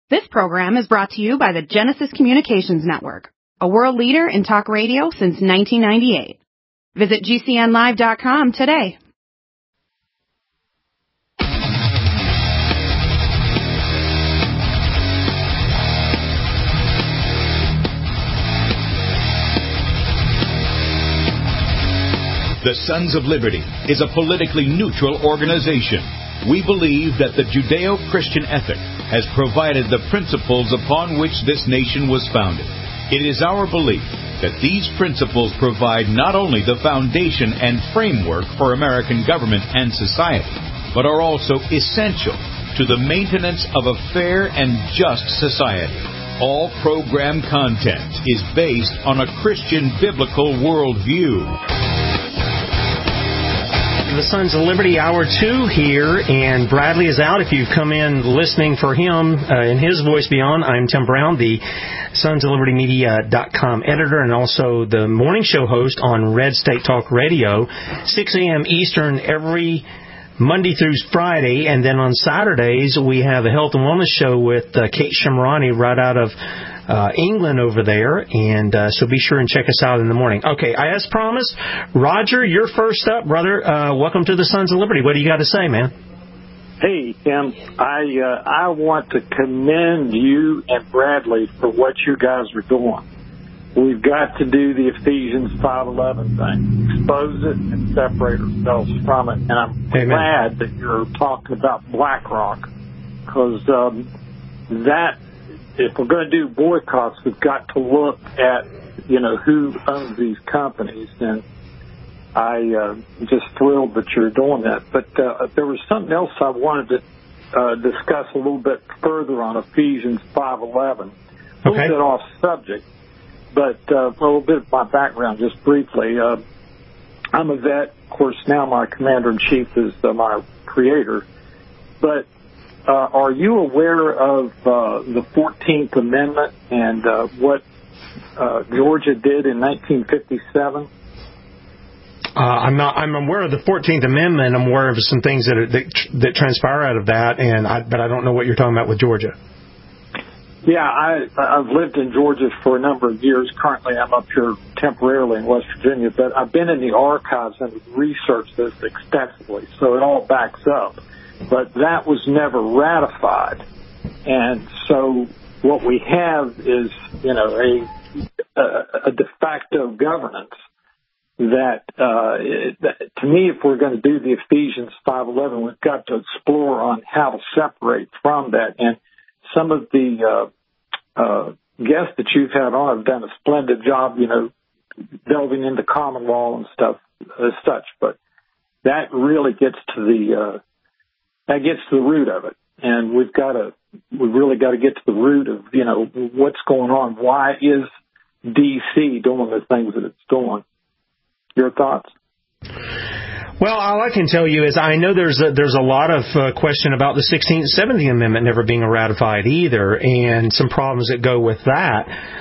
This program is brought to you by the Genesis Communications Network, a world leader in talk radio since 1998. Visit GCNlive.com today. The Sons of Liberty is a politically neutral organization. We believe that the Judeo-Christian ethic has provided the principles upon which this nation was founded. It is our belief that these principles provide not only the foundation and framework for American government and society, but are also essential to the maintenance of a fair and just society. All program content is based on a Christian biblical worldview. The Sons of Liberty, Hour 2 here, and Bradley is out. If you've come in listening for him in his voice beyond, I'm Tim Brown, the sonsoflibertymedia.com editor and also the morning show host on Red State Talk Radio, 6 a.m. Eastern every Monday through Friday, and then on Saturdays we have a health and wellness show with Kate Shimrani right out of England over there, and so be sure and check us out in the morning. Okay, as promised, Roger, you're first up, brother. Welcome to the Sons of Liberty. What do you got to say, man? Hey, Tim. I want to commend you and Bradley for what you guys are doing. We've got to do the Ephesians 5:11 thing, expose it and separate ourselves from it. And I'm glad that you're talking about BlackRock, because if we're going to do boycotts, we've got to look at, who owns these companies. And I'm just thrilled that you're doing that. But there was something else I wanted to discuss a little bit further on Ephesians 5:11. A little bit off subject, but a little bit of my background, just briefly. I'm a vet. Of course, now my commander-in-chief is my creator. But are you aware of the 14th Amendment and what Georgia did in 1957? I'm aware of the 14th Amendment. I'm aware of some things that transpire out of that, but I don't know what you're talking about with Georgia. Yeah, I've lived in Georgia for a number of years. Currently, I'm up here temporarily in West Virginia, but I've been in the archives and researched this extensively, so it all backs up. But that was never ratified. And so what we have is, a de facto governance that, to me, if we're going to do the Ephesians 5:11, we've got to explore on how to separate from that. And some of the guests that you've had on have done a splendid job, delving into common law and stuff as such. But that really gets to the root of it, and we've really got to get to the root of what's going on. Why is D.C. doing the things that it's doing? Your thoughts? Well, all I can tell you is I know there's a lot of question about the 16th and 17th Amendment never being ratified either, and some problems that go with that.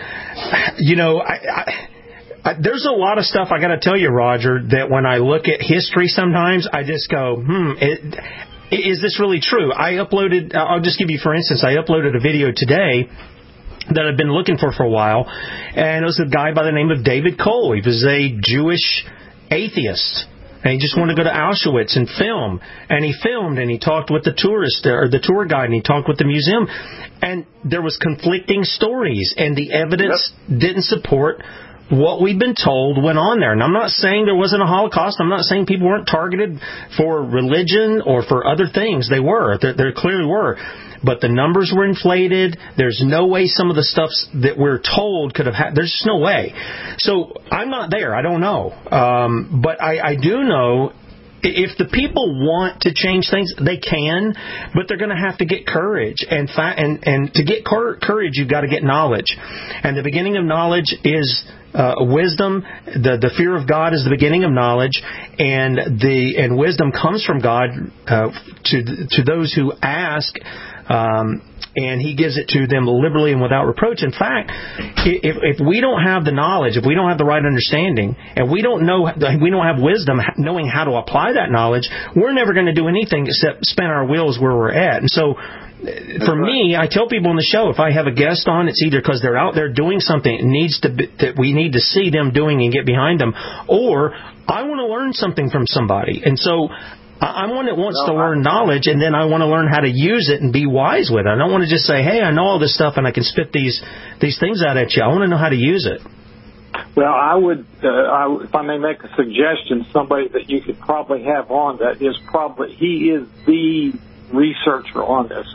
There's a lot of stuff I got to tell you, Roger, that when I look at history sometimes I just go, is this really true? I'll just give you, for instance, I uploaded a video today that I've been looking for a while, and it was a guy by the name of David Cole. He was a Jewish atheist, and he just wanted to go to Auschwitz and film. And he filmed, and he talked with the tourist, or the tour guide, and he talked with the museum. And there was conflicting stories, and the evidence didn't support what we've been told went on there. And I'm not saying there wasn't a Holocaust. I'm not saying people weren't targeted for religion or for other things. They were. There clearly were. But the numbers were inflated. There's no way some of the stuff that we're told could have happened. There's just no way. So I'm not there. I don't know. But I do know if the people want to change things, they can, but they're going to have to get courage. And to get courage, you've got to get knowledge. And the beginning of knowledge is wisdom. The fear of God is the beginning of knowledge, and wisdom comes from God to those who ask. And he gives it to them liberally and without reproach. In fact, if we don't have the knowledge, if we don't have the right understanding, and we don't have wisdom knowing how to apply that knowledge, we're never going to do anything except spin our wheels where we're at. And so for me, I tell people on the show, if I have a guest on, it's either because they're out there doing something that we need to see them doing and get behind them, or I want to learn something from somebody. And so I'm one that wants to learn knowledge, and then I want to learn how to use it and be wise with it. I don't want to just say, hey, I know all this stuff and I can spit these things out at you. I want to know how to use it. Well, I would, if I may make a suggestion, somebody that you could probably have on that is he is the researcher on this.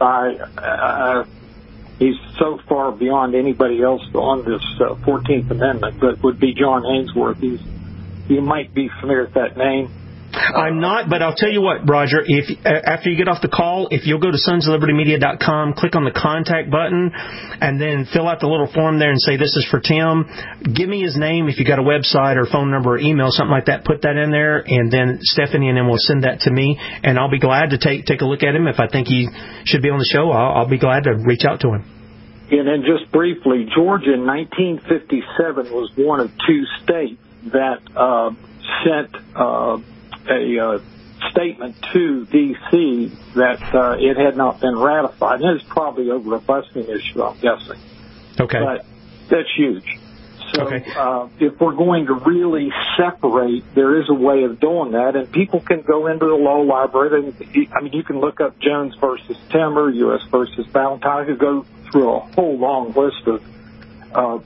He's so far beyond anybody else on this 14th Amendment, but would be John Ainsworth. You might be familiar with that name. I'm not, but I'll tell you what, Roger, if after you get off the call, if you'll go to sonsoflibertymedia.com, click on the contact button, and then fill out the little form there and say, this is for Tim. Give me his name if you got a website or phone number or email, something like that. Put that in there, and then Stephanie and then will send that to me, and I'll be glad to take a look at him. If I think he should be on the show, I'll be glad to reach out to him. And then just briefly, Georgia in 1957 was one of two states that sent a statement to D.C. that it had not been ratified. And it's probably over a busing issue, I'm guessing. Okay. But that's huge. So okay. If we're going to really separate, there is a way of doing that, and people can go into the law library. I mean, you can look up Jones versus Timmer, U.S. versus Valentine. You could go through a whole long list of,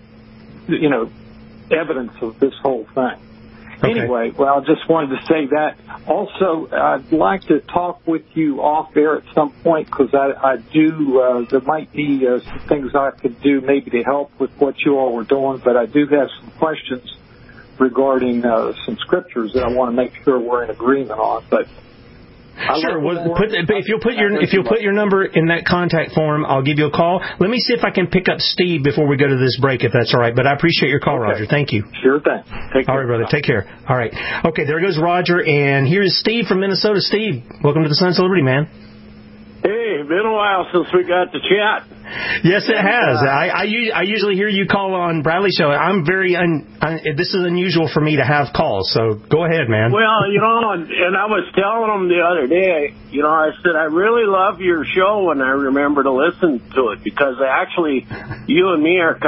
evidence of this whole thing. Okay. Anyway, well, I just wanted to say that. Also, I'd like to talk with you off air at some point because I do, there might be some things I could do maybe to help with what you all were doing, but I do have some questions regarding some scriptures that I want to make sure we're in agreement on. But sure. If you'll put your number in that contact form, I'll give you a call. Let me see if I can pick up Steve before we go to this break, if that's all right. But I appreciate your call, Roger. Thank you. Sure thing. Take care. All right, brother. Take care. All right. Okay, there goes Roger, and here's Steve from Minnesota. Steve, welcome to the Sons of Liberty, man. Hey, been a while since we got to chat. Yes, it has. I usually hear you call on Bradley's show. I'm this is unusual for me to have calls, so go ahead, man. Well, and I was telling them the other day, I said, I really love your show, and I remember to listen to it, because actually, you and me are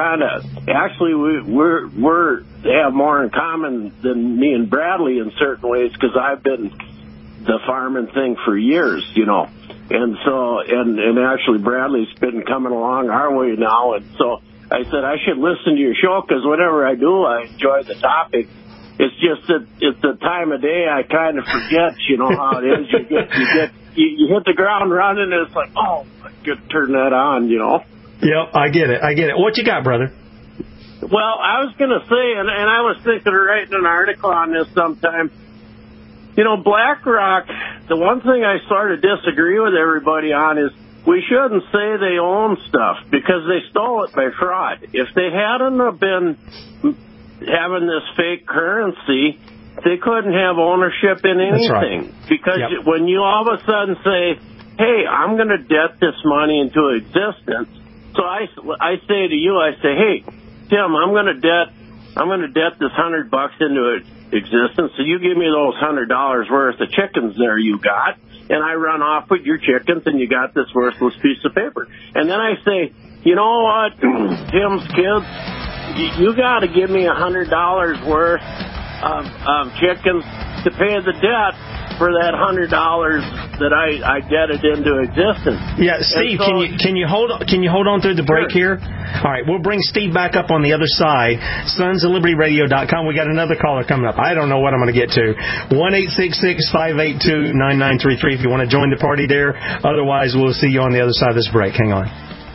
we have more in common than me and Bradley in certain ways, because I've been the farming thing for years, And so, and actually Bradley's been coming along our way now. And so I said, I should listen to your show, because whatever I do, I enjoy the topic. It's just that it's the time of day I kind of forget, how it is. You hit the ground running, and it's like, oh, I could turn that on, Yep, I get it. What you got, brother? Well, I was going to say, and I was thinking of writing an article on this sometime. BlackRock, the one thing I sort of disagree with everybody on is we shouldn't say they own stuff, because they stole it by fraud. If they hadn't have been having this fake currency, they couldn't have ownership in anything. Right. Because when you all of a sudden say, hey, I'm going to debt this money into existence, so I say to you, hey, Tim, I'm going to debt this $100 into existence, so you give me those $100 worth of chickens there you got, and I run off with your chickens, and you got this worthless piece of paper. And then I say, you know what, Tim's kids, you got to give me $100 worth of chickens to pay the debt for that $100 that I debted into existence. Yeah, Steve, so, can you hold on through the break here? All right, we'll bring Steve back up on the other side. sonsoflibertyradio.com. We got another caller coming up. I don't know what I'm going to get to. 1-866-582-9933 if you want to join the party there. Otherwise, we'll see you on the other side of this break. Hang on.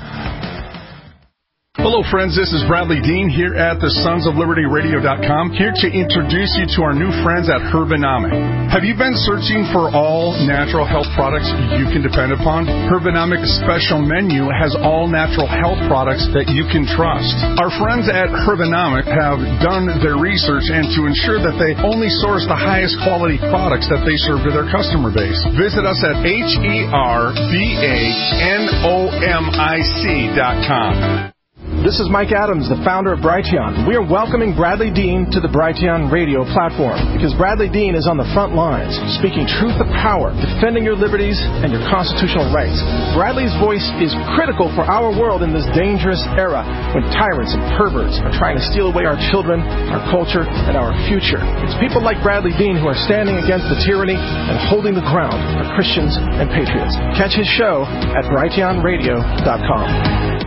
Hello, friends. This is Bradley Dean here at the sonsoflibertyradio.com, here to introduce you to our new friends at Herbanomic. Have you been searching for all natural health products you can depend upon? Herbanomic's special menu has all natural health products that you can trust. Our friends at Herbanomic have done their research, and to ensure that they only source the highest quality products that they serve to their customer base. Visit us at HERBANOMIC.com. This is Mike Adams, the founder of Brighteon. We are welcoming Bradley Dean to the Brighteon radio platform because Bradley Dean is on the front lines, speaking truth to power, defending your liberties and your constitutional rights. Bradley's voice is critical for our world in this dangerous era when tyrants and perverts are trying to steal away our children, our culture, and our future. It's people like Bradley Dean who are standing against the tyranny and holding the ground for Christians and patriots. Catch his show at brighteonradio.com.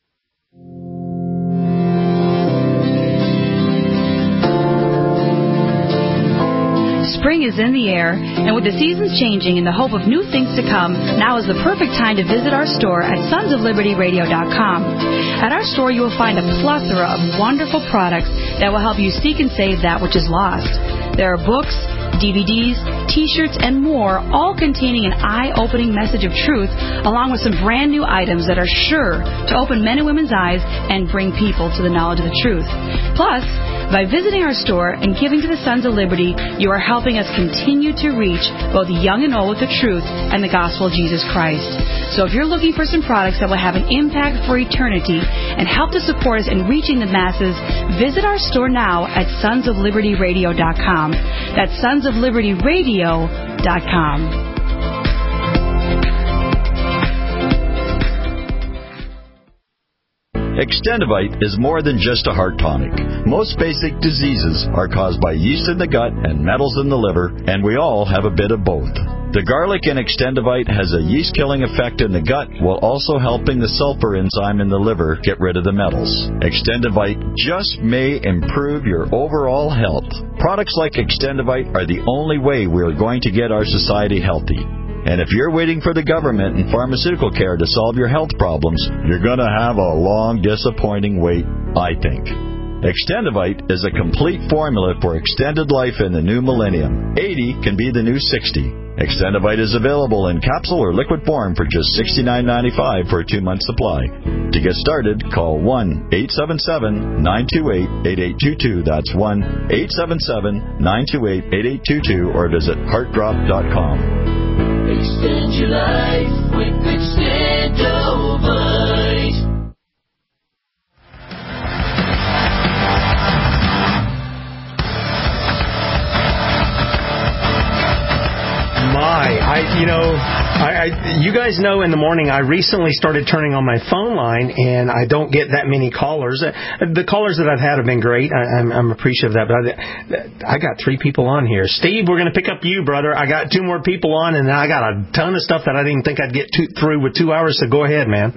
Spring is in the air, and with the seasons changing and the hope of new things to come, now is the perfect time to visit our store at sonsoflibertyradio.com. At our store, you will find a plethora of wonderful products that will help you seek and save that which is lost. There are books, DVDs, T-shirts, and more, all containing an eye-opening message of truth, along with some brand new items that are sure to open men and women's eyes and bring people to the knowledge of the truth. Plus, by visiting our store and giving to the Sons of Liberty, you are helping us continue to reach both young and old with the truth and the gospel of Jesus Christ. So if you're looking for some products that will have an impact for eternity and help to support us in reaching the masses, visit our store now at sonsoflibertyradio.com. That's sonsoflibertyradio.com. Extendivite is more than just a heart tonic. Most basic diseases are caused by yeast in the gut and metals in the liver, and we all have a bit of both. The garlic in Extendivite has a yeast-killing effect in the gut while also helping the sulfur enzyme in the liver get rid of the metals. Extendivite just may improve your overall health. Products like Extendivite are the only way we are going to get our society healthy. And if you're waiting for the government and pharmaceutical care to solve your health problems, you're going to have a long, disappointing wait, I think. Extendivite is a complete formula for extended life in the new millennium. 80 can be the new 60. Extendivite is available in capsule or liquid form for just $69.95 for a 2-month supply. To get started, call 1-877-928-8822. That's 1-877-928-8822 or visit heartdrop.com. Extend your life with Extendivite. You guys know in the morning I recently started turning on my phone line, and I don't get that many callers. The callers that I've had have been great. I'm appreciative of that, but I got 3 people on here. Steve, we're going to pick up you, brother. I got 2 more people on, and I got a ton of stuff that I didn't think I'd get through with 2 hours, so go ahead, man.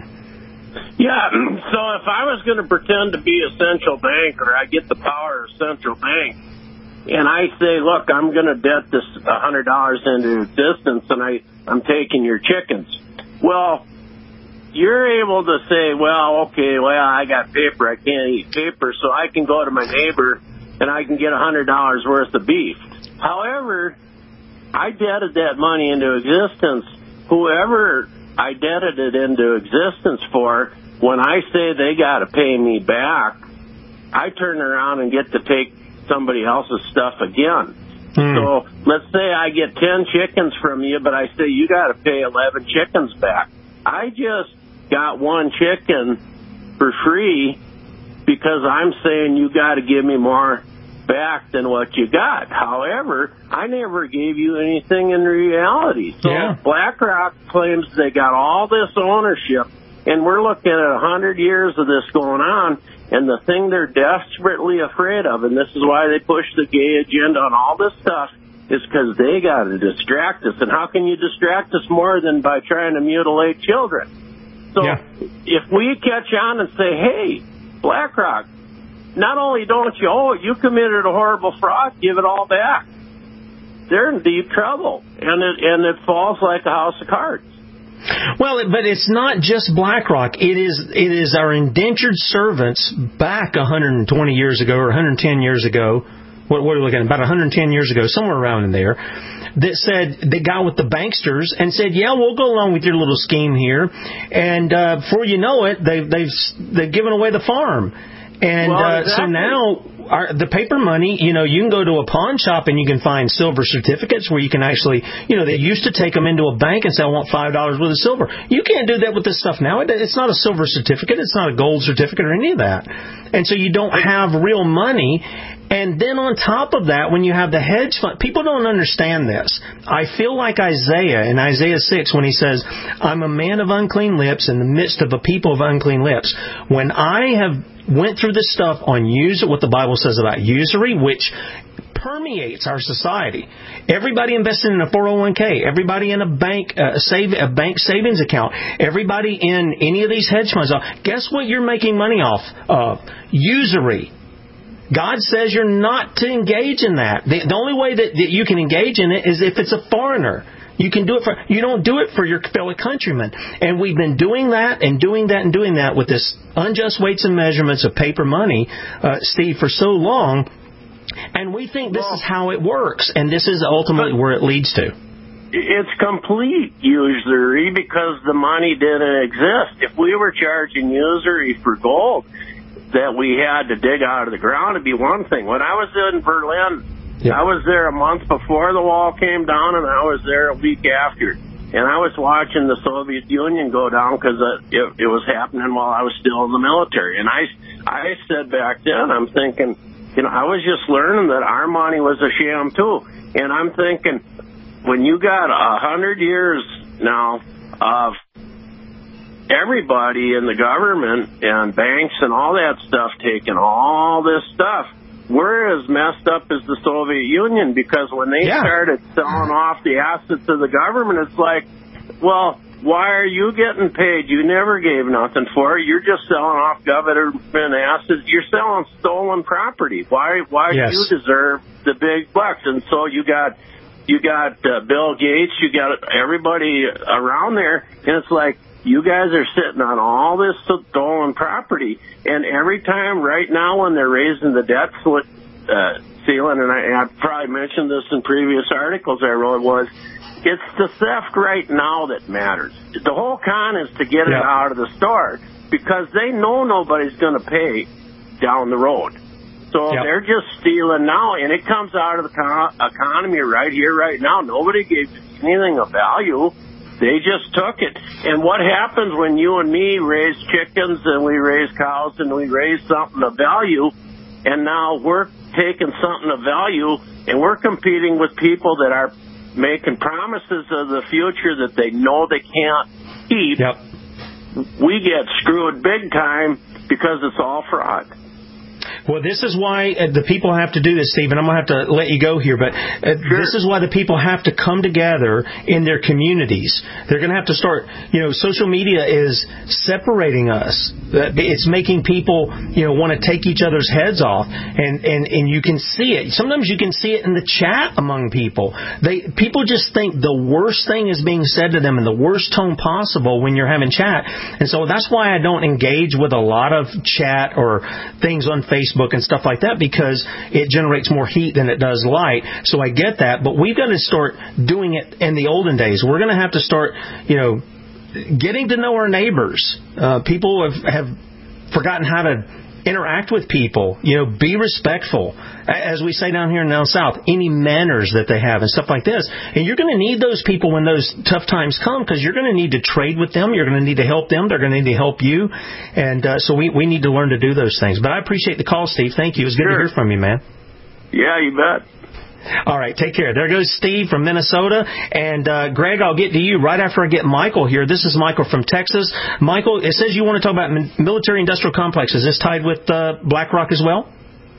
Yeah, so if I was going to pretend to be a central bank, or I get the power of central bank, and I say, look, I'm going to debt this $100 into existence, and I'm taking your chickens. Well, you're able to say, well, okay, well, I got paper. I can't eat paper, so I can go to my neighbor, and I can get $100 worth of beef. However, I debted that money into existence. Whoever I debted it into existence for, when I say they got to pay me back, I turn around and get to take somebody else's stuff again. So let's say I get 10 chickens from you, but I say you got to pay 11 chickens back. I just got 1 chicken for free because I'm saying you got to give me more back than what you got. However, I never gave you anything in reality. So BlackRock claims they got all this ownership, and we're looking at 100 years of this going on. And the thing they're desperately afraid of, and this is why they push the gay agenda on all this stuff, is because they got to distract us. And how can you distract us more than by trying to mutilate children? So if we catch on and say, hey, BlackRock, not only don't you owe it, you committed a horrible fraud, give it all back. They're in deep trouble, and it falls like a house of cards. Well, but it's not just BlackRock. It is our indentured servants back 120 years ago or 110 years ago. What are we looking at? About 110 years ago, somewhere around in there, that said they got with the banksters and said, yeah, we'll go along with your little scheme here. And before you know it, they've given away the farm. And so now the paper money, you can go to a pawn shop and you can find silver certificates where you can actually, they used to take them into a bank and say, I want $5 worth of silver. You can't do that with this stuff now. It's not a silver certificate. It's not a gold certificate or any of that. And so you don't have real money. And then on top of that, when you have the hedge fund, people don't understand this. I feel like Isaiah in Isaiah 6 when he says, I'm a man of unclean lips in the midst of a people of unclean lips. When I have went through this stuff on what the Bible says about usury, which permeates our society. Everybody invested in a 401k. Everybody in a bank savings account. Everybody in any of these hedge funds. Guess what you're making money off of? Usury. God says you're not to engage in that. The only way that you can engage in it is if it's a foreigner. You don't do it for your fellow countrymen. And we've been doing that and doing that and doing that with this unjust weights and measurements of paper money, Steve, for so long. And we think this is how it works. And this is ultimately where it leads to. It's complete usury because the money didn't exist. If we were charging usury for gold that we had to dig out of the ground, it'd be one thing. When I was in Berlin, I was there a month before the wall came down, and I was there a week after. And I was watching the Soviet Union go down because it was happening while I was still in the military. And I said back then, I'm thinking, I was just learning that our money was a sham too. And I'm thinking, when you got 100 years now of everybody in the government and banks and all that stuff taking all this stuff, we're as messed up as the Soviet Union, because when they started selling off the assets of the government, it's like, well, why are you getting paid? You never gave nothing for it. You're just selling off government assets. You're selling stolen property. Why do you deserve the big bucks? And so you got Bill Gates, you got everybody around there, and it's like, you guys are sitting on all this stolen property, and every time right now when they're raising the debt ceiling, and I've probably mentioned this in previous articles I wrote, was it's the theft right now that matters. The whole con is to get it out of the store, because they know nobody's going to pay down the road. So they're just stealing now, and it comes out of the economy right here, right now. Nobody gave anything of value. They just took it. And what happens when you and me raise chickens and we raise cows and we raise something of value, and now we're taking something of value and we're competing with people that are making promises of the future that they know they can't keep. We get screwed big time because it's all fraud. Well, this is why the people have to do this, Steve, and I'm going to have to let you go here, but this is why the people have to come together in their communities. They're going to have to start, social media is separating us. It's making people, want to take each other's heads off, and you can see it. Sometimes you can see it in the chat among people. People just think the worst thing is being said to them in the worst tone possible when you're having chat. And so that's why I don't engage with a lot of chat or things on Facebook and stuff like that, because it generates more heat than it does light. So I get that, but we've got to start doing it in the olden days. We're going to have to start, getting to know our neighbors. People have forgotten how to interact with people. Be respectful. As we say down here in down south, any manners that they have and stuff like this. And you're going to need those people when those tough times come, because you're going to need to trade with them. You're going to need to help them. They're going to need to help you. And so we need to learn to do those things. But I appreciate the call, Steve. Thank you. It was good to hear from you, man. Yeah, you bet. All right, take care. There goes Steve from Minnesota. And, Greg, I'll get to you right after I get Michael here. This is Michael from Texas. Michael, it says you want to talk about military-industrial complex. Is this tied with BlackRock as well?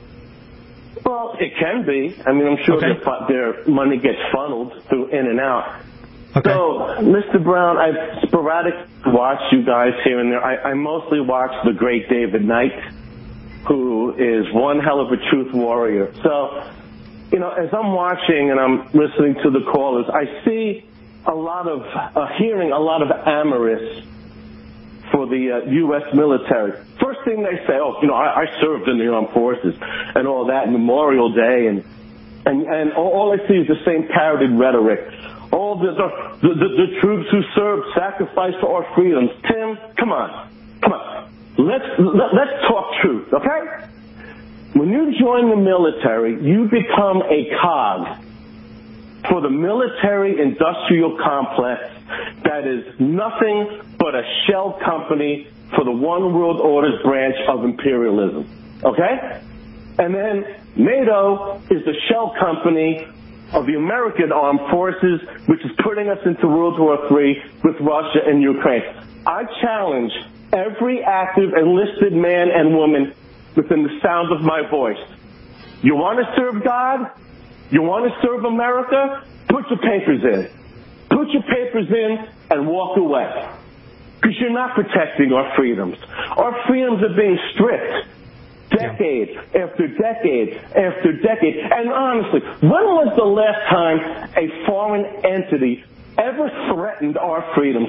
Well, it can be. I mean, I'm sure their money gets funneled through in and out. Okay. So, Mr. Brown, I've sporadically watched you guys here and there. I mostly watch the great David Knight, who is one hell of a truth warrior. So, as I'm watching and I'm listening to the callers, I see hearing a lot of amorous for the U.S. military. First thing they say, I served in the armed forces and all that, Memorial Day, and all I see is the same parroted rhetoric. All the troops who served, sacrificed for our freedoms. Tim, come on. let's talk truth, okay? When you join the military, you become a cog for the military-industrial complex that is nothing but a shell company for the One World Order's branch of imperialism, okay? And then NATO is the shell company of the American armed forces, which is putting us into World War III with Russia and Ukraine. I challenge every active enlisted man and woman within the sound of my voice. You want to serve God? You want to serve America? Put your papers in. Put your papers in and walk away. Because you're not protecting our freedoms. Our freedoms are being stripped. Decade after decade after decade. And honestly, when was the last time a foreign entity ever threatened our freedoms?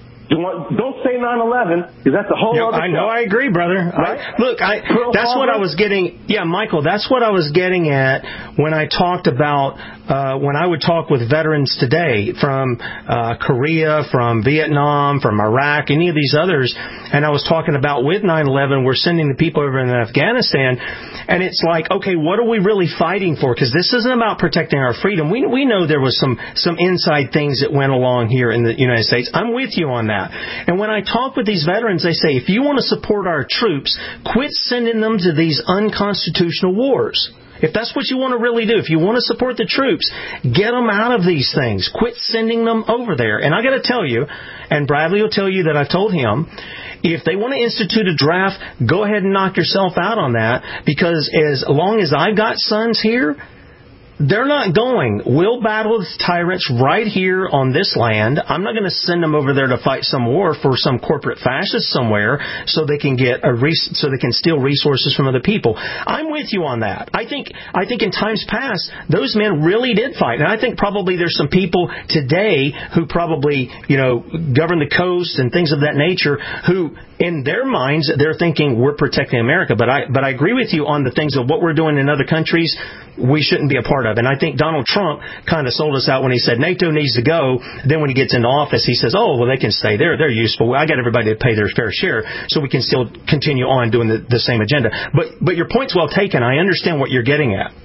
Don't say 9/11, because that's a whole other I know, stuff. I agree, brother. Right? That's what I was getting. Yeah, Michael, that's what I was getting at when I talked about when I would talk with veterans today from Korea, from Vietnam, from Iraq, any of these others, and I was talking about with 9/11, we're sending the people over in Afghanistan, and it's like, okay, what are we really fighting for? Because this isn't about protecting our freedom. We know there was some inside things that went along here in the United States. I'm with you on that. And when I talk with these veterans, they say, if you want to support our troops, quit sending them to these unconstitutional wars. If that's what you want to really do, if you want to support the troops, get them out of these things. Quit sending them over there. And I got to tell you, and Bradley will tell you that I've told him, if they want to institute a draft, go ahead and knock yourself out on that, because as long as I've got sons here, they're not going. We'll battle the tyrants right here on this land. I'm not going to send them over there to fight some war for some corporate fascist somewhere so they can get so they can steal resources from other people. I'm with you on that. I think in times past those men really did fight, and I think probably there's some people today who probably govern the coast and things of that nature who, in their minds, they're thinking we're protecting America. But I agree with you on the things of what we're doing in other countries. We shouldn't be a part of. And I think Donald Trump kind of sold us out when he said NATO needs to go. Then when he gets into office, he says, oh, well, they can stay there. They're useful. I got everybody to pay their fair share so we can still continue on doing the same agenda. But your point's well taken. I understand what you're getting at.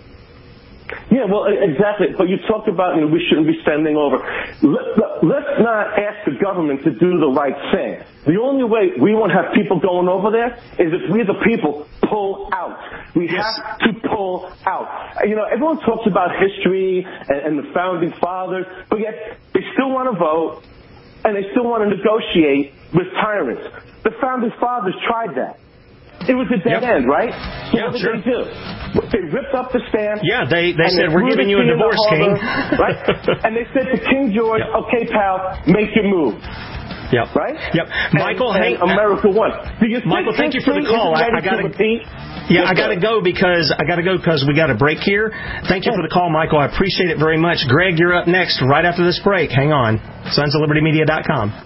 Yeah, well, exactly. But you talked about we shouldn't be sending over. Let's not ask the government to do the right thing. The only way we won't have people going over there is if we, the people, pull out. We have to pull out. Everyone talks about history and the founding fathers, but yet they still want to vote and they still want to negotiate with tyrants. The founding fathers tried that. It was a dead end, right? So what did they do? They ripped up the stamp. Yeah, they said, we're giving you a divorce, King. Right? And they said to King George, okay, pal, make your move. Yep. Right? Yep. Michael, and America won. Michael, thank you for the call. I got to go because we got a break here. Thank you for the call, Michael. I appreciate it very much. Greg, you're up next right after this break. Hang on. SonsOfLibertyMedia.com.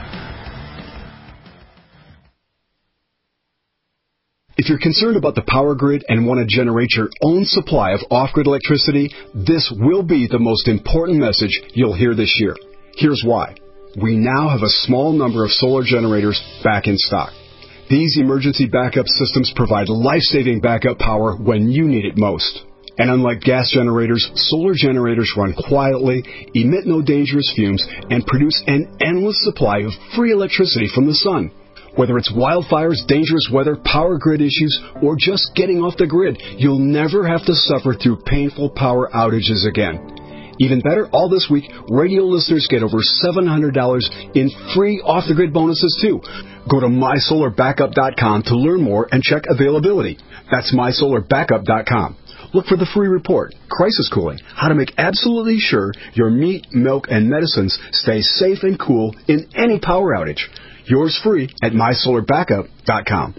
If you're concerned about the power grid and want to generate your own supply of off-grid electricity, this will be the most important message you'll hear this year. Here's why. We now have a small number of solar generators back in stock. These emergency backup systems provide life-saving backup power when you need it most. And unlike gas generators, solar generators run quietly, emit no dangerous fumes, and produce an endless supply of free electricity from the sun. Whether it's wildfires, dangerous weather, power grid issues, or just getting off the grid, you'll never have to suffer through painful power outages again. Even better, all this week, radio listeners get over $700 in free off-the-grid bonuses, too. Go to MySolarBackup.com to learn more and check availability. That's MySolarBackup.com. Look for the free report, Crisis Cooling, how to make absolutely sure your meat, milk, and medicines stay safe and cool in any power outage. Yours free at MySolarBackup.com.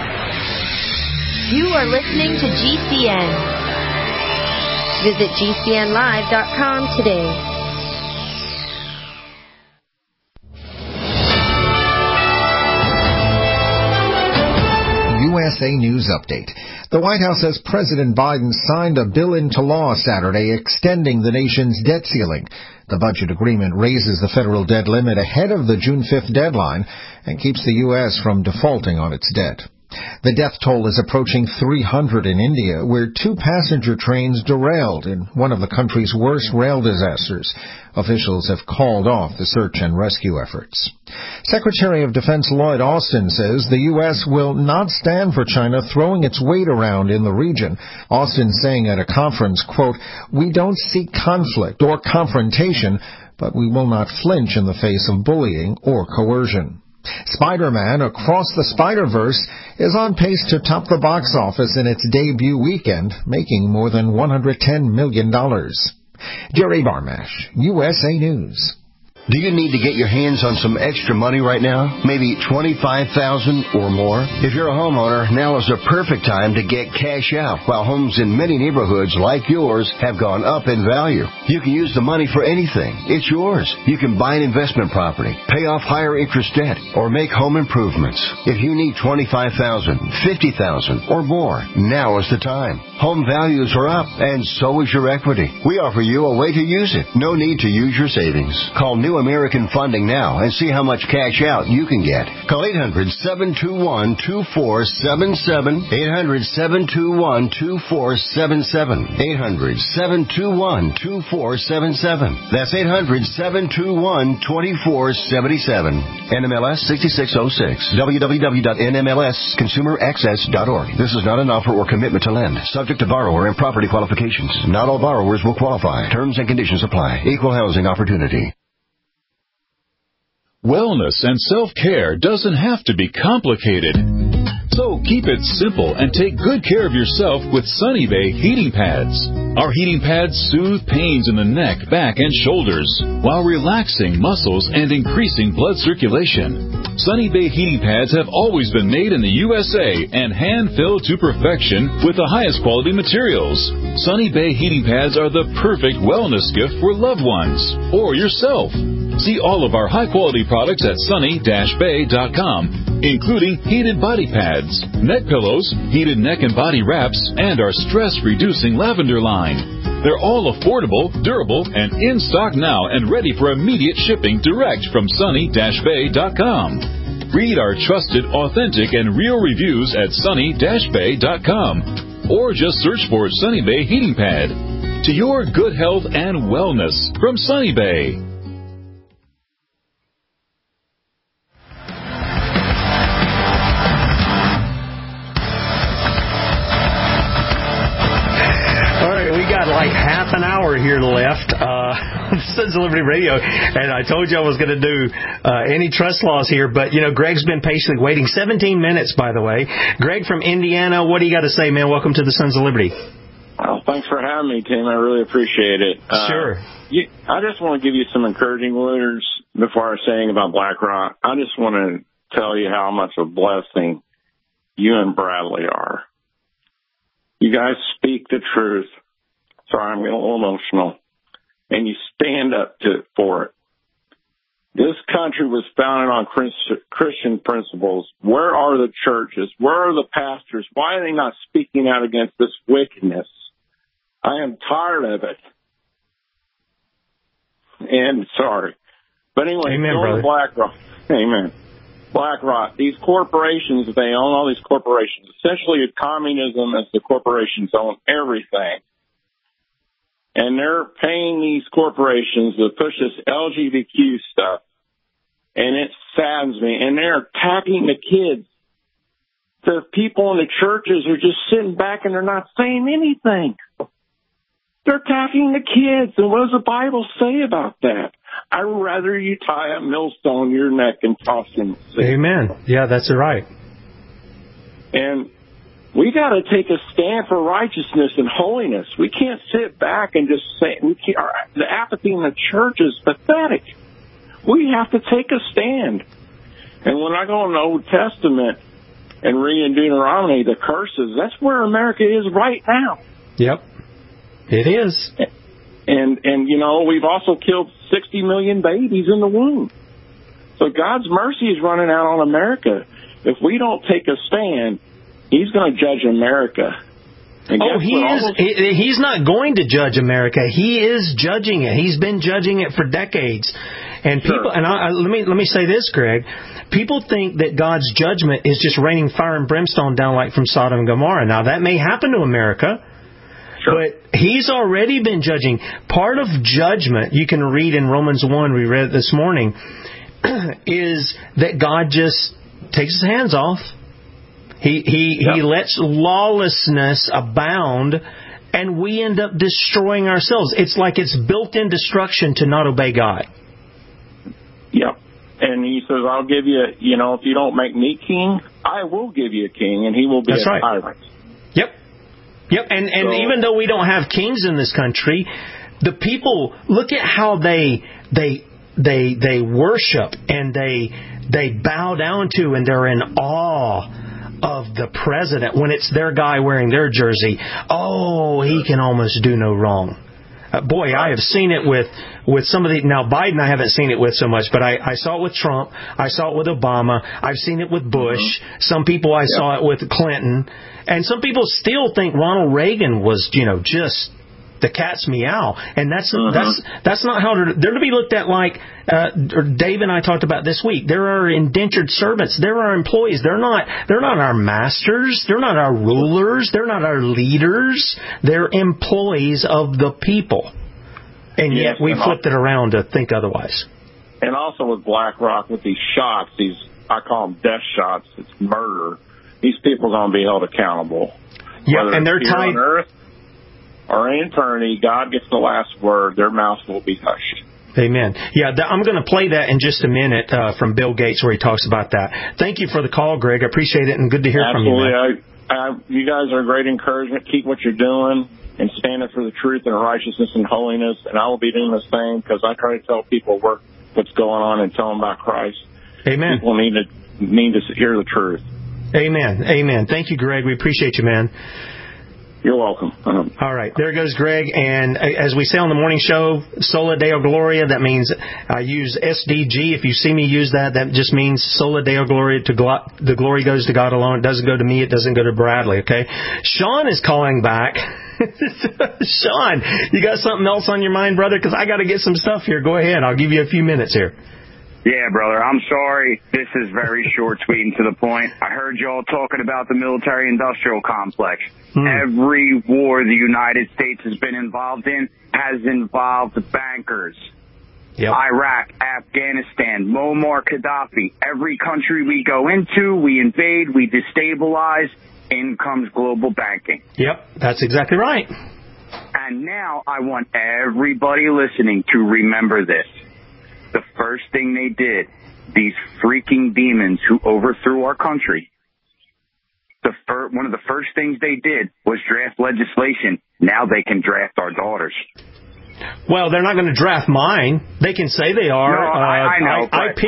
You are listening to GCN. Visit GCNlive.com today. U.S. USA News Update. The White House says President Biden signed a bill into law Saturday extending the nation's debt ceiling. The budget agreement raises the federal debt limit ahead of the June 5th deadline and keeps the U.S. from defaulting on its debt. The death toll is approaching 300 in India, where 2 passenger trains derailed in one of the country's worst rail disasters. Officials have called off the search and rescue efforts. Secretary of Defense Lloyd Austin says the U.S. will not stand for China throwing its weight around in the region. Austin saying at a conference, quote, "We don't seek conflict or confrontation, but we will not flinch in the face of bullying or coercion." Spider-Man Across the Spider-Verse is on pace to top the box office in its debut weekend, making more than $110 million. Jerry Barmash, USA News. Do you need to get your hands on some extra money right now? Maybe $25,000 or more? If you're a homeowner, now is the perfect time to get cash out while homes in many neighborhoods like yours have gone up in value. You can use the money for anything. It's yours. You can buy an investment property, pay off higher interest debt, or make home improvements. If you need $25,000, $50,000 or more, now is the time. Home values are up, and so is your equity. We offer you a way to use it. No need to use your savings. Call New American Funding now and see how much cash out you can get. Call 800-721-2477. 800-721-2477. 800-721-2477. That's 800-721-2477. NMLS 6606. www.nmlsconsumeraccess.org. This is not an offer or commitment to lend. Subject to borrower and property qualifications. Not all borrowers will qualify. Terms and conditions apply. Equal housing opportunity. Wellness and self-care doesn't have to be complicated. So keep it simple and take good care of yourself with Sunny Bay heating pads. Our heating pads soothe pains in the neck, back, and shoulders while relaxing muscles and increasing blood circulation. Sunny Bay heating pads have always been made in the USA and hand-filled to perfection with the highest quality materials. Sunny Bay heating pads are the perfect wellness gift for loved ones or yourself. See all of our high-quality products at sunny-bay.com, including heated body pads, neck pillows, heated neck and body wraps, and our stress-reducing lavender line. They're all affordable, durable, and in stock now and ready for immediate shipping direct from sunny-bay.com. Read our trusted, authentic, and real reviews at sunny-bay.com, or just search for Sunny Bay Heating Pad. To your good health and wellness from Sunny Bay. Like half an hour here left. Sons of Liberty Radio, and I told you I was going to do antitrust laws here, but Greg's been patiently waiting 17 minutes, by the way. Greg from Indiana, what do you got to say, man? Welcome to the Sons of Liberty. Well, thanks for having me, Tim. I really appreciate it. Sure. I just want to give you some encouraging words before I say anything about BlackRock. I just want to tell you how much of a blessing you and Bradley are. You guys speak the truth. Sorry, I'm getting a little emotional. And you stand up for it. This country was founded on Christian principles. Where are the churches? Where are the pastors? Why are they not speaking out against this wickedness? I am tired of it. And sorry. But anyway, Amen, go to BlackRock. Amen. BlackRock, these corporations, they own all these corporations. Essentially, communism as the corporations own everything. And they're paying these corporations to push this LGBTQ stuff. And it saddens me. And they're attacking the kids. The people in the churches are just sitting back and they're not saying anything. They're attacking the kids. And what does the Bible say about that? I'd rather you tie a millstone to your neck and toss in the sea. Amen. Yeah, that's right. And we got to take a stand for righteousness and holiness. We can't sit back and just say the apathy in the church is pathetic. We have to take a stand. And when I go in the Old Testament and read in Deuteronomy the curses, that's where America is right now. Yep, it is. And we've also killed 60 million babies in the womb. So God's mercy is running out on America. If we don't take a stand He's going to judge America. He's not going to judge America. He is judging it. He's been judging it for decades. And people, let me say this, Greg. People think that God's judgment is just raining fire and brimstone down like from Sodom and Gomorrah. Now, that may happen to America, but He's already been judging. Part of judgment, you can read in Romans 1, we read it this morning, is that God just takes His hands off. He lets lawlessness abound, and we end up destroying ourselves. It's like it's built-in destruction to not obey God. Yep. And He says, I'll give you, if you don't make me king, I will give you a king, and he will be a tyrant. Yep. And even though we don't have kings in this country, the people, look at how they worship and they bow down to, and they're in awe of the president when it's their guy wearing their jersey. Oh, he can almost do no wrong. Boy, I have seen it with some of the... Now, Biden I haven't seen it with so much, but I saw it with Trump. I saw it with Obama. I've seen it with Bush. Some people I saw it with Clinton. And some people still think Ronald Reagan was, just the cat's meow. And that's not how they're to be looked at like... Dave and I talked about this week. There are indentured servants. There are employees. They're not our masters. They're not our rulers. They're not our leaders. They're employees of the people. And yet we flipped it around to think otherwise. And also with BlackRock, with these shots, I call them death shots. It's murder. These people are going to be held accountable. Yeah, and they're tied on earth or in eternity. God gets the last word. Their mouths will be hushed. Amen. Yeah, I'm going to play that in just a minute from Bill Gates where he talks about that. Thank you for the call, Greg. I appreciate it, and good to hear from you, man. You guys are a great encouragement. Keep what you're doing and stand up for the truth and righteousness and holiness, and I will be doing the same because I try to tell people what's going on and tell them about Christ. Amen. People need to hear the truth. Amen. Thank you, Greg. We appreciate you, man. You're welcome. All right. There goes Greg. And as we say on the morning show, Sola Deo Gloria, that means I use SDG. If you see me use that just means Sola Deo Gloria. The glory goes to God alone. It doesn't go to me. It doesn't go to Bradley. Okay. Sean is calling back. Sean, you got something else on your mind, brother? Because I got to get some stuff here. Go ahead. I'll give you a few minutes here. Yeah, brother, I'm sorry. This is very short, sweet, and to the point. I heard y'all talking about the military-industrial complex. Every war the United States has been involved in has involved bankers. Yep. Iraq, Afghanistan, Muammar Gaddafi. Every country we go into, we invade, we destabilize. In comes global banking. Yep, that's exactly right. And now I want everybody listening to remember this. The first thing they did, these freaking demons who overthrew our country, one of the first things they did was draft legislation. Now they can draft our daughters. Well, they're not going to draft mine. They can say they are. No, I know.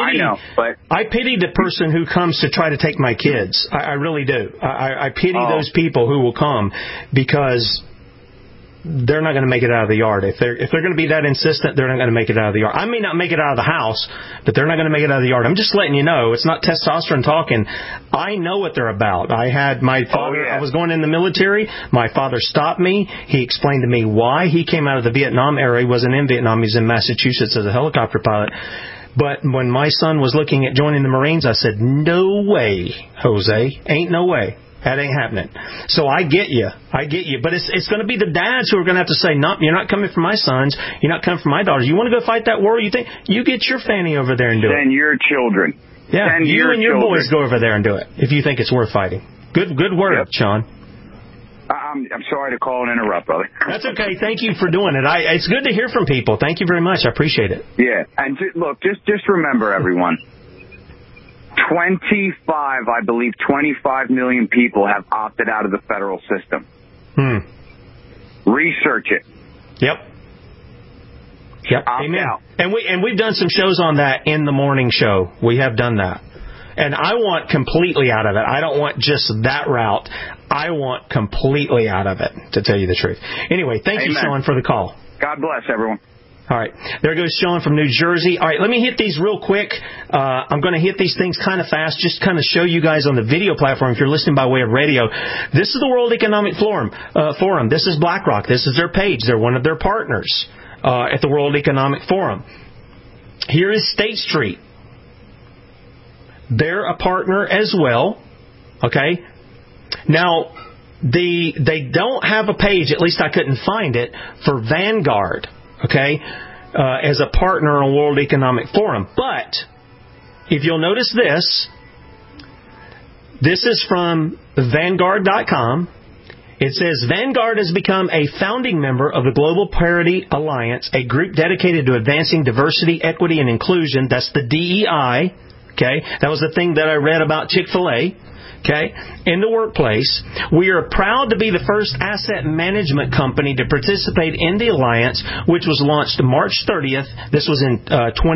I pity the person who comes to try to take my kids. I really do. I pity those people who will come because they're not going to make it out of the yard. If they're going to be that insistent, they're not going to make it out of the yard. I may not make it out of the house, but they're not going to make it out of the yard. I'm just letting you know. It's not testosterone talking. I know what they're about. I had my father, I was going in the military. My father stopped me. He explained to me why. He came out of the Vietnam era. He wasn't in Vietnam. He's in Massachusetts as a helicopter pilot. But when my son was looking at joining the Marines, I said, no way, Jose. Ain't no way. That ain't happening. So I get you. But it's going to be the dads who are going to have to say, nope, you're not coming for my sons. You're not coming for my daughters. You want to go fight that war? You think you get your fanny over there and do it. Send your children. Yeah, you and your boys go over there and do it if you think it's worth fighting. Good word, Sean. I'm sorry to call and interrupt, brother. That's okay. Thank you for doing it. It's good to hear from people. Thank you very much. I appreciate it. Yeah, and look, just remember, everyone. 25 million people have opted out of the federal system. Research it. Yep. Amen. Out. And we've done some shows on that in the morning show. We have done that. And I want completely out of it. I don't want just that route. I want completely out of it, to tell you the truth. Anyway, thank you, Sean, for the call. God bless, everyone. All right. There goes Sean from New Jersey. All right, let me hit these real quick. I'm going to hit these things kind of fast, just kind of show you guys on the video platform if you're listening by way of radio. This is the World Economic Forum. This is BlackRock. This is their page. They're one of their partners at the World Economic Forum. Here is State Street. They're a partner as well. Okay? Now, they don't have a page, at least I couldn't find it, for Vanguard. Okay, as a partner on World Economic Forum. But if you'll notice this is from Vanguard.com. It says, Vanguard has become a founding member of the Global Parity Alliance, a group dedicated to advancing diversity, equity, and inclusion. That's the DEI. Okay, that was the thing that I read about Chick-fil-A. Okay, in the workplace, we are proud to be the first asset management company to participate in the alliance, which was launched March 30th. This was in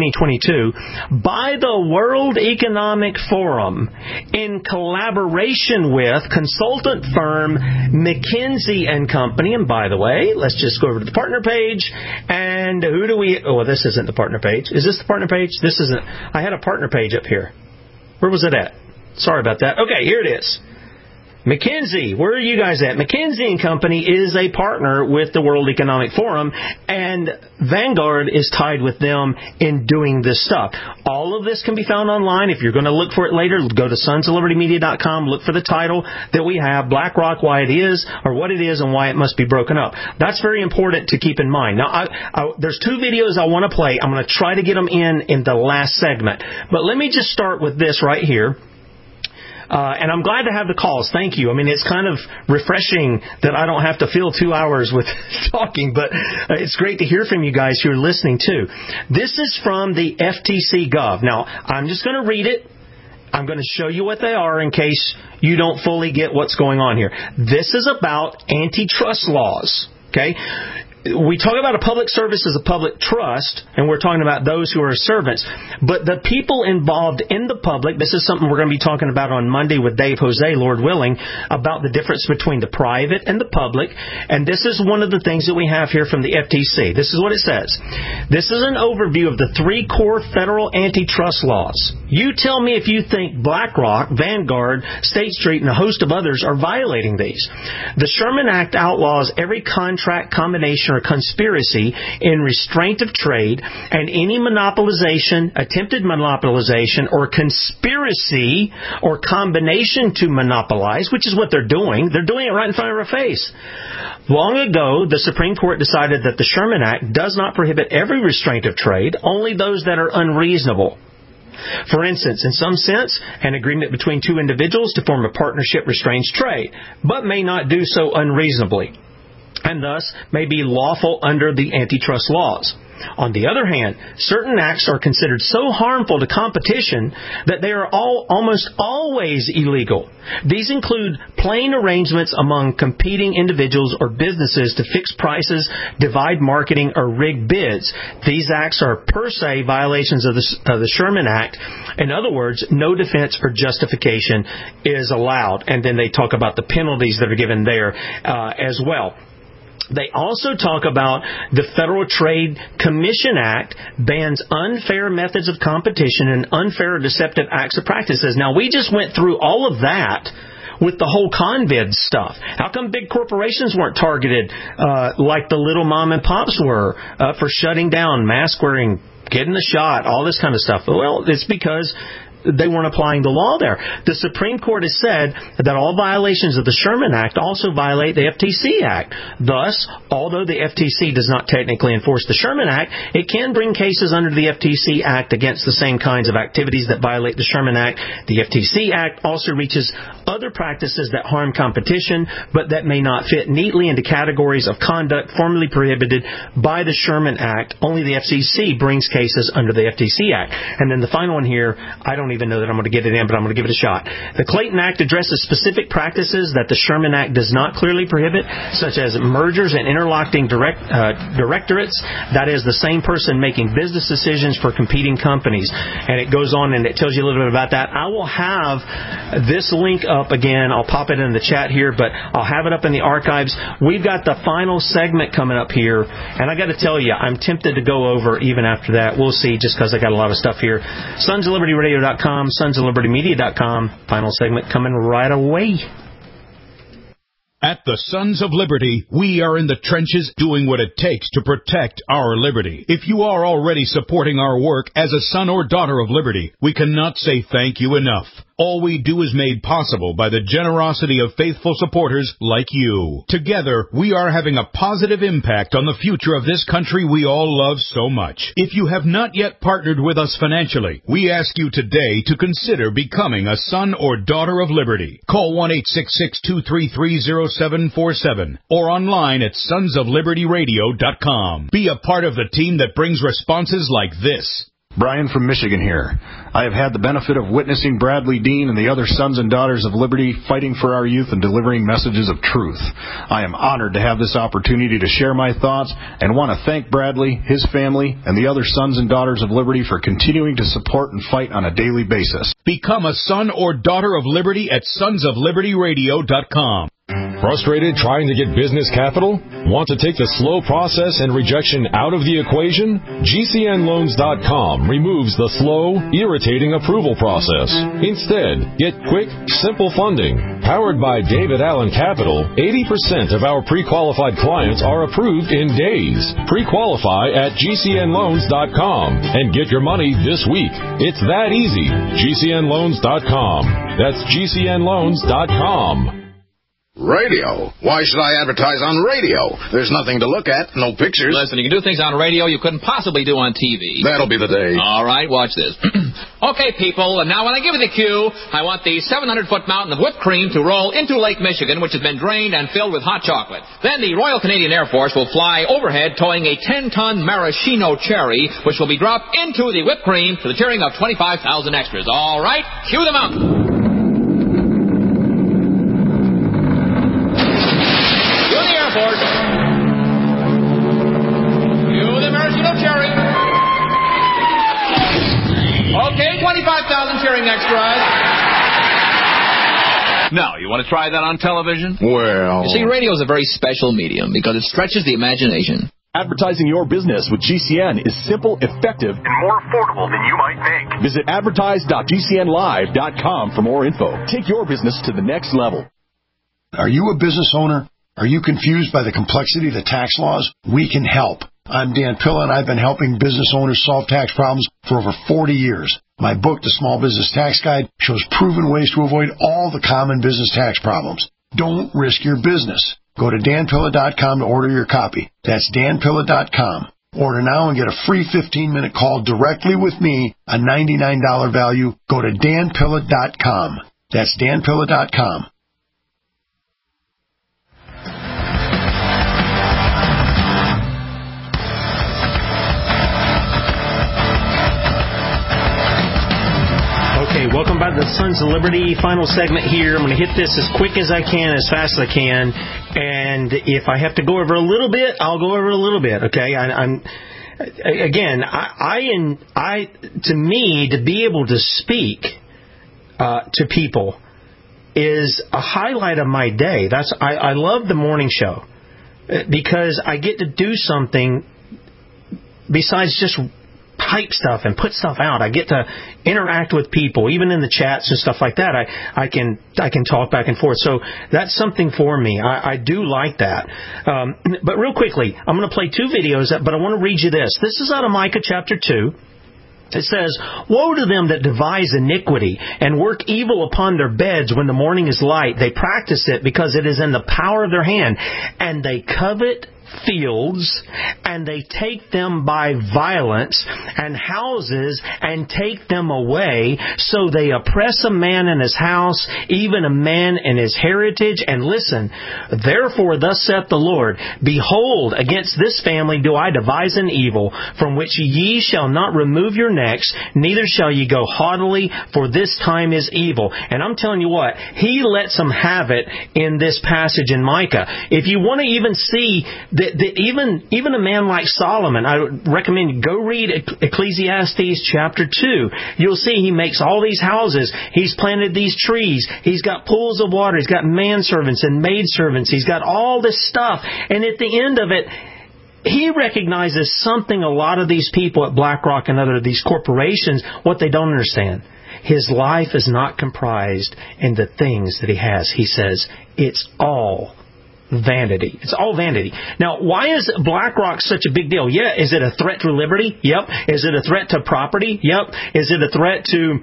2022 by the World Economic Forum in collaboration with consultant firm McKinsey & Company. And by the way, let's just go over to the partner page. And who do we? Oh, this isn't the partner page. Is this the partner page? This isn't. I had a partner page up here. Where was it at? Sorry about that. Okay, here it is. McKinsey, where are you guys at? McKinsey & Company is a partner with the World Economic Forum, and Vanguard is tied with them in doing this stuff. All of this can be found online. If you're going to look for it later, go to sonsoflibertymedia.com, look for the title that we have, BlackRock, why it is, or what it is, and why it must be broken up. That's very important to keep in mind. Now, there's two videos I want to play. I'm going to try to get them in the last segment. But let me just start with this right here. And I'm glad to have the calls. Thank you. I mean, it's kind of refreshing that I don't have to fill 2 hours with talking, but it's great to hear from you guys who are listening too. This is from the FTC Gov. Now, I'm just going to read it. I'm going to show you what they are in case you don't fully get what's going on here. This is about antitrust laws. Okay? We talk about a public service as a public trust, and we're talking about those who are servants. But the people involved in the public, this is something we're going to be talking about on Monday with Dave Jose, Lord willing, about the difference between the private and the public. And this is one of the things that we have here from the FTC. This is what it says. This is an overview of the 3 core federal antitrust laws. You tell me if you think BlackRock, Vanguard, State Street, and a host of others are violating these. The Sherman Act outlaws every contract, combination, or conspiracy in restraint of trade, and any monopolization, attempted monopolization, or conspiracy or combination to monopolize, which is what they're doing. They're doing it right in front of our face. Long ago, the Supreme Court decided that the Sherman Act does not prohibit every restraint of trade, only those that are unreasonable. For instance, in some sense, an agreement between 2 individuals to form a partnership restrains trade, but may not do so unreasonably, and thus may be lawful under the antitrust laws. On the other hand, certain acts are considered so harmful to competition that they are almost always illegal. These include plain arrangements among competing individuals or businesses to fix prices, divide marketing, or rig bids. These acts are per se violations of the Sherman Act. In other words, no defense or justification is allowed. And then they talk about the penalties that are given there as well. They also talk about the Federal Trade Commission Act bans unfair methods of competition and unfair or deceptive acts or practices. Now, we just went through all of that with the whole CONVID stuff. How come big corporations weren't targeted like the little mom and pops were for shutting down, mask wearing, getting the shot, all this kind of stuff? Well, it's because they weren't applying the law there. The Supreme Court has said that all violations of the Sherman Act also violate the FTC Act. Thus, although the FTC does not technically enforce the Sherman Act, it can bring cases under the FTC Act against the same kinds of activities that violate the Sherman Act. The FTC Act also reaches other practices that harm competition, but that may not fit neatly into categories of conduct formerly prohibited by the Sherman Act. Only the FCC brings cases under the FTC Act. And then the final one here, I don't don't even know that I'm going to get it in, but I'm going to give it a shot. The Clayton Act addresses specific practices that the Sherman Act does not clearly prohibit, such as mergers and interlocking directorates. That is the same person making business decisions for competing companies. And it goes on and it tells you a little bit about that. I will have this link up again. I'll pop it in the chat here, but I'll have it up in the archives. We've got the final segment coming up here, and I got to tell you, I'm tempted to go over even after that. We'll see, just because I got a lot of stuff here. SonsOfLibertyRadio.com, SonsOfLibertyMedia.com. Final segment coming right away. At the Sons of Liberty, we are in the trenches doing what it takes to protect our liberty. If you are already supporting our work as a son or daughter of liberty, we cannot say thank you enough. All we do is made possible by the generosity of faithful supporters like you. Together, we are having a positive impact on the future of this country we all love so much. If you have not yet partnered with us financially, we ask you today to consider becoming a son or daughter of liberty. Call 1-866-233-0747 or online at sonsoflibertyradio.com. Be a part of the team that brings responses like this. Brian from Michigan here. I have had the benefit of witnessing Bradley Dean and the other Sons and Daughters of Liberty fighting for our youth and delivering messages of truth. I am honored to have this opportunity to share my thoughts and want to thank Bradley, his family, and the other Sons and Daughters of Liberty for continuing to support and fight on a daily basis. Become a son or daughter of liberty at sonsoflibertyradio.com. Frustrated trying to get business capital? Want to take the slow process and rejection out of the equation? GCNloans.com removes the slow, irritating approval process. Instead, get quick, simple funding. Powered by David Allen Capital, 80% of our pre-qualified clients are approved in days. Pre-qualify at GCNloans.com and get your money this week. It's that easy. GCNloans.com. That's GCNloans.com. Radio? Why should I advertise on radio? There's nothing to look at, no pictures. Listen, you can do things on radio you couldn't possibly do on TV. That'll be the day. All right, watch this. Okay, people, and now when I give you the cue, I want the 700-foot mountain of whipped cream to roll into Lake Michigan, which has been drained and filled with hot chocolate. Then the Royal Canadian Air Force will fly overhead towing a 10-ton maraschino cherry, which will be dropped into the whipped cream to the cheering of 25,000 extras. All right, cue the mountain. Okay, 25,000 cheering extras. Now, you want to try that on television? Well... You see, radio is a very special medium because it stretches the imagination. Advertising your business with GCN is simple, effective, and more affordable than you might think. Visit advertise.gcnlive.com for more info. Take your business to the next level. Are you a business owner? Are you confused by the complexity of the tax laws? We can help. I'm Dan Pilla, and I've been helping business owners solve tax problems for over 40 years. My book, The Small Business Tax Guide, shows proven ways to avoid all the common business tax problems. Don't risk your business. Go to danpilla.com to order your copy. That's danpilla.com. Order now and get a free 15-minute call directly with me, a $99 value. Go to danpilla.com. That's danpilla.com. Okay, welcome back to the Sons of Liberty. Final segment here. I'm going to hit this as quick as I can, as fast as I can. And if I have to go over a little bit, I'll go over a little bit. Okay, to me, to be able to speak to people is a highlight of my day. I love the morning show because I get to do something besides just hype stuff and put stuff out. I get to interact with people, even in the chats and stuff like that. I can talk back and forth. So that's something for me. I do like that. But real quickly, I'm going to play two videos, but I want to read you this. This is out of Micah chapter 2. It says, "Woe to them that devise iniquity and work evil upon their beds when the morning is light. They practice it because it is in the power of their hand, and they covet fields, and they take them by violence, and houses, and take them away. So they oppress a man in his house, even a man in his heritage. And listen, therefore thus saith the Lord, behold, against this family do I devise an evil, from which ye shall not remove your necks, neither shall ye go haughtily, for this time is evil. And I'm telling you what, he lets them have it in this passage in Micah. If you want to even see that even a man like Solomon, I would recommend you go read Ecclesiastes chapter 2. You'll see he makes all these houses. He's planted these trees. He's got pools of water. He's got manservants and maidservants. He's got all this stuff. And at the end of it, he recognizes something a lot of these people at BlackRock and other these corporations, what they don't understand. His life is not comprised in the things that he has. He says, it's all vanity. It's all vanity. Now, why is BlackRock such a big deal? Yeah, is it a threat to liberty? Yep. Is it a threat to property? Yep. Is it a threat to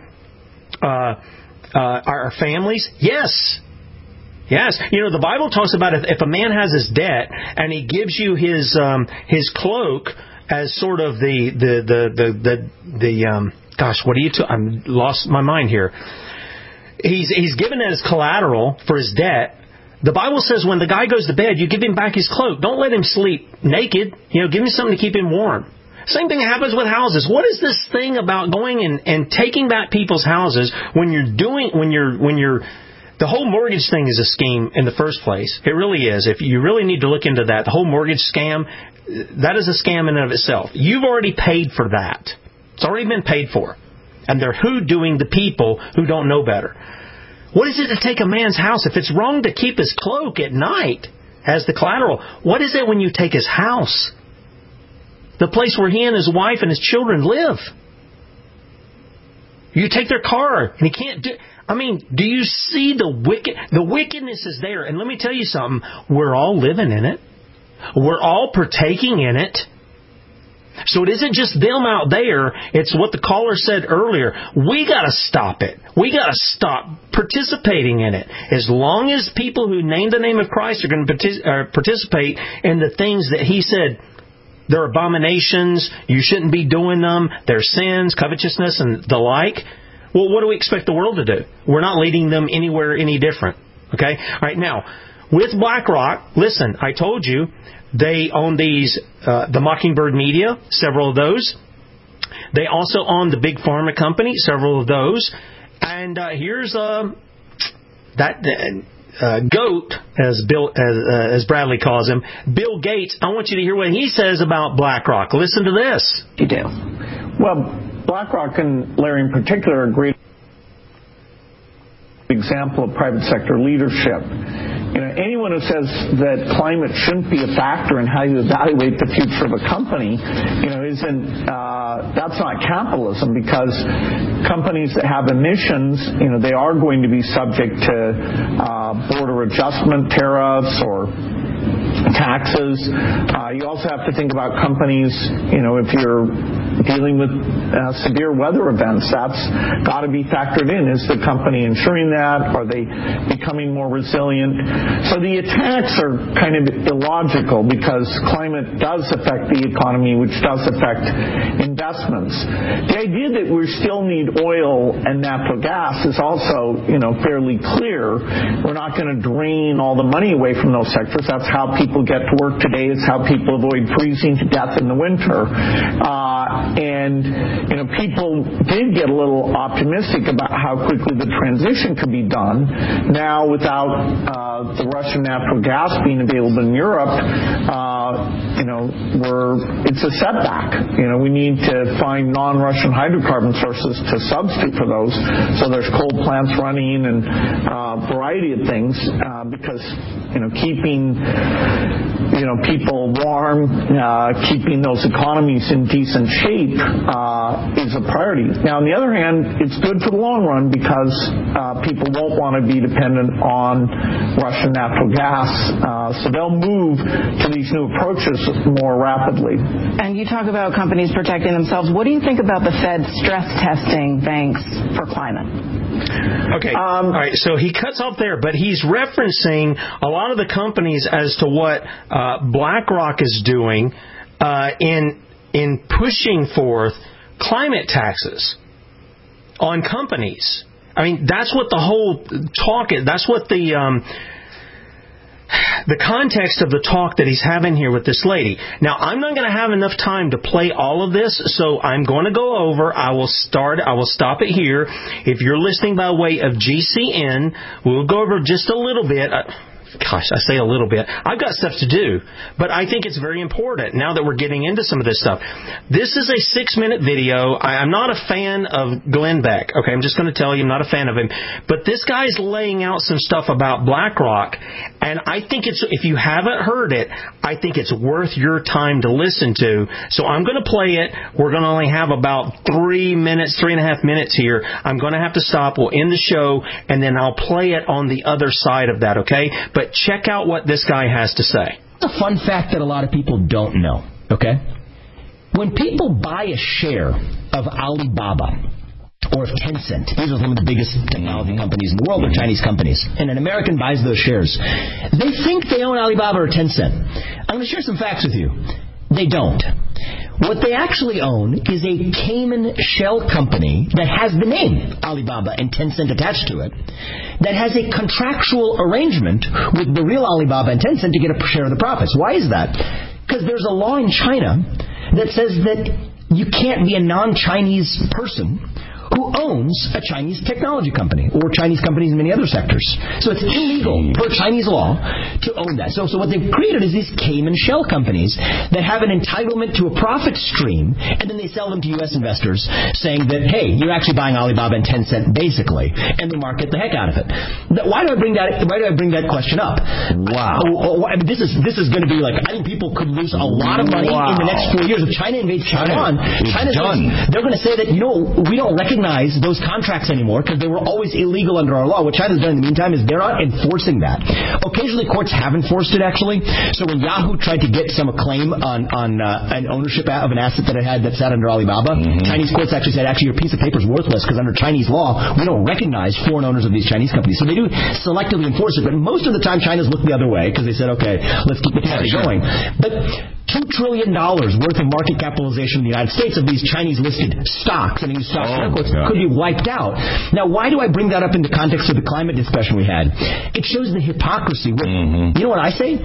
our families? Yes. Yes. You know, the Bible talks about if a man has his debt and he gives you his cloak as sort of gosh, what do you? I'm lost my mind here. He's given it as collateral for his debt. The Bible says when the guy goes to bed, you give him back his cloak. Don't let him sleep naked. You know, give him something to keep him warm. Same thing happens with houses. What is this thing about going and taking back people's houses when you're the whole mortgage thing is a scheme in the first place. It really is. If you really need to look into that, the whole mortgage scam, that is a scam in and of itself. You've already paid for that. It's already been paid for. And they're hoodooing the people who don't know better. What is it to take a man's house? If it's wrong to keep his cloak at night as the collateral, what is it when you take his house? The place where he and his wife and his children live. You take their car and he can't do... I mean, do you see the wickedness is there. And let me tell you something. We're all living in it. We're all partaking in it. So it isn't just them out there. It's what the caller said earlier. We got to stop it. We got to stop participating in it. As long as people who name the name of Christ are going to participate in the things that he said, they're abominations, you shouldn't be doing them, they're sins, covetousness, and the like. Well, what do we expect the world to do? We're not leading them anywhere any different. Okay? All right, now, with BlackRock, listen, I told you, they own these, the Mockingbird Media, several of those. They also own the Big Pharma Company, several of those. And here's that goat, as Bradley calls him, Bill Gates. I want you to hear what he says about BlackRock. Listen to this. You do. Well, BlackRock and Larry in particular are a great example of private sector leadership. You know, anyone who says that climate shouldn't be a factor in how you evaluate the future of a company, you know, that's not capitalism, because companies that have emissions, you know, they are going to be subject to border adjustment tariffs or taxes. You also have to think about companies, you know, if you're dealing with severe weather events, that's got to be factored in. Is the company insuring that? Are they becoming more resilient? So the attacks are kind of illogical, because climate does affect the economy, which does affect investments. The idea that we still need oil and natural gas is also, you know, fairly clear. We're not going to drain all the money away from those sectors. That's how people get to work today. It's how people avoid freezing to death in the winter. And, you know, people did get a little optimistic about how quickly the transition could be done. Now, without the Russian natural gas being available in Europe, you know, it's a setback. You know, we need to find non-Russian hydrocarbon sources to substitute for those. So there's coal plants running and a variety of things, because, you know, keeping, you know, people warm, keeping those economies in decent shape is a priority. Now, on the other hand, it's good for the long run, because people won't want to be dependent on Russian natural gas. So they'll move to these new approaches more rapidly. And you talk about companies protecting themselves. What do you think about the Fed stress testing banks for climate? Okay. All right. So he cuts off there, but he's referencing a lot of the companies as to what BlackRock is doing in pushing forth climate taxes on companies. I mean, that's what the whole talk is. That's what the context of the talk that he's having here with this lady. Now, I'm not going to have enough time to play all of this, so I'm going to go over. I will stop it here. If you're listening by way of GCN, we'll go over just a little bit. Gosh, I say a little bit. I've got stuff to do, but I think it's very important now that we're getting into some of this stuff. This is a 6-minute video. I'm not a fan of Glenn Beck. Okay, I'm just going to tell you I'm not a fan of him. But this guy's laying out some stuff about BlackRock, and I think if you haven't heard it, I think it's worth your time to listen to. So I'm going to play it. We're going to only have about 3.5 minutes here. I'm going to have to stop. We'll end the show, and then I'll play it on the other side of that, okay? But check out what this guy has to say. A fun fact that a lot of people don't know, okay? When people buy a share of Alibaba or of Tencent, these are some of the biggest technology companies in the world, or Chinese companies, and an American buys those shares, they think they own Alibaba or Tencent. I'm going to share some facts with you. They don't. What they actually own is a Cayman shell company that has the name Alibaba and Tencent attached to it, that has a contractual arrangement with the real Alibaba and Tencent to get a share of the profits. Why is that? Because there's a law in China that says that you can't be a non-Chinese person who owns a Chinese technology company or Chinese companies in many other sectors. So it's illegal per Chinese law to own that. So what they've created is these Cayman shell companies that have an entitlement to a profit stream, and then they sell them to U.S. investors saying that, hey, you're actually buying Alibaba and Tencent, basically, and they market the heck out of it. Why do I bring that question up? Wow. I mean, this is going to be like, I think people could lose a lot of money in the next 4 years. If China invades Taiwan, they're going to say that, we don't recognize those contracts anymore because they were always illegal under our law. What China's done in the meantime is they're not enforcing that. Occasionally, courts have enforced it, actually. So when Yahoo tried to get some claim on an ownership of an asset that it had that sat under Alibaba, Chinese courts actually said, your piece of paper is worthless because under Chinese law, we don't recognize foreign owners of these Chinese companies. So they do selectively enforce it, but most of the time China's looked the other way because they said, okay, let's keep the party going. But $2 trillion worth of market capitalization in the United States of these Chinese-listed stocks and these stock circles could be wiped out. Now, why do I bring that up in the context of the climate discussion we had? It shows the hypocrisy. You know what I say?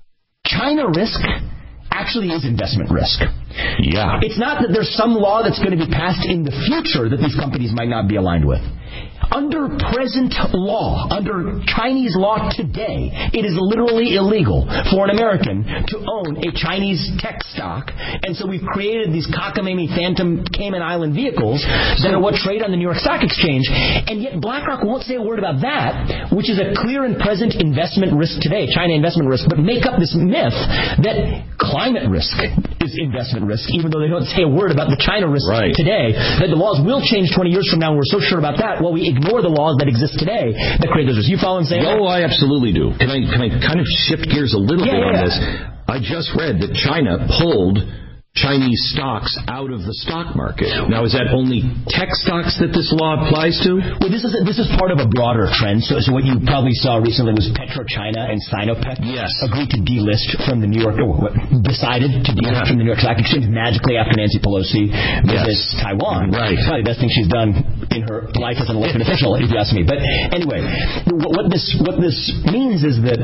China risk actually is investment risk. Yeah. It's not that there's some law that's going to be passed in the future that these companies might not be aligned with. Under present law, under Chinese law today, it is literally illegal for an American to own a Chinese tech stock. And so we've created these cockamamie phantom Cayman Island vehicles that are what trade on the New York Stock Exchange. And yet BlackRock won't say a word about that, which is a clear and present investment risk today, China investment risk, but make up this myth that climate risk is investment risk, even though they don't say a word about the China risk today, that the laws will change 20 years from now, and we're so sure about that, while we ignore the laws that exist today that create those risks. You follow what I'm saying? Oh, I absolutely do. Can I kind of shift gears a little bit on this? I just read that China pulled Chinese stocks out of the stock market. Now, is that only tech stocks that this law applies to? Well, this is part of a broader trend. So what you probably saw recently was PetroChina and Sinopec agreed to delist from the New York, decided to delist from the New York Stock Exchange magically after Nancy Pelosi visits Taiwan. Right. It's probably the best thing she's done in her life as an elected official, if you ask me. But anyway, what this means is that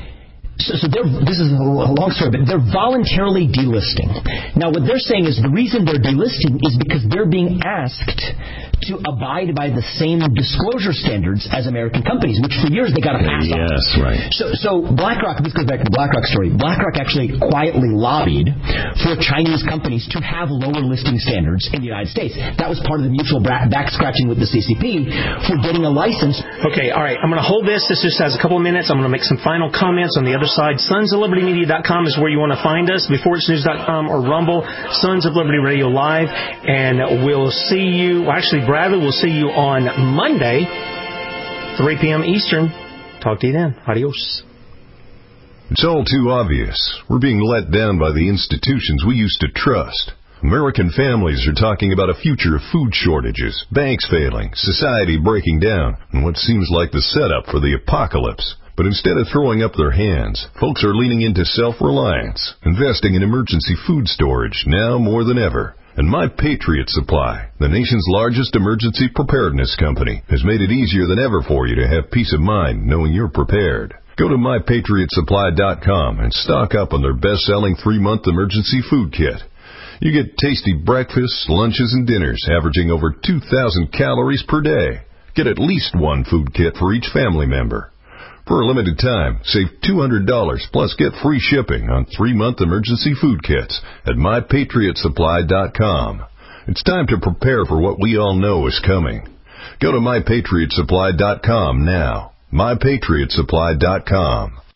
this is a long story, but they're voluntarily delisting. Now, what they're saying is the reason they're delisting is because they're being asked to abide by the same disclosure standards as American companies, which for years they got a pass on. Yes, right. So BlackRock, this goes back to the BlackRock story. BlackRock actually quietly lobbied for Chinese companies to have lower listing standards in the United States. That was part of the mutual back scratching with the CCP for getting a license. Okay, all right. I'm going to hold this. This just has a couple of minutes. I'm going to make some final comments on the other side. SonsOfLibertyMedia.com is where you want to find us. BeforeIt'sNews.com or Rumble. Sons of Liberty Radio Live. And we'll see you. Well, actually, Bradley will see you on Monday, 3 p.m. Eastern. Talk to you then. Adios. It's all too obvious. We're being let down by the institutions we used to trust. American families are talking about a future of food shortages, banks failing, society breaking down, and what seems like the setup for the apocalypse. But instead of throwing up their hands, folks are leaning into self-reliance, investing in emergency food storage now more than ever. And My Patriot Supply, the nation's largest emergency preparedness company, has made it easier than ever for you to have peace of mind knowing you're prepared. Go to MyPatriotSupply.com and stock up on their best-selling 3-month emergency food kit. You get tasty breakfasts, lunches, and dinners averaging over 2,000 calories per day. Get at least one food kit for each family member. For a limited time, save $200 plus get free shipping on 3-month emergency food kits at MyPatriotSupply.com. It's time to prepare for what we all know is coming. Go to MyPatriotSupply.com now. MyPatriotSupply.com.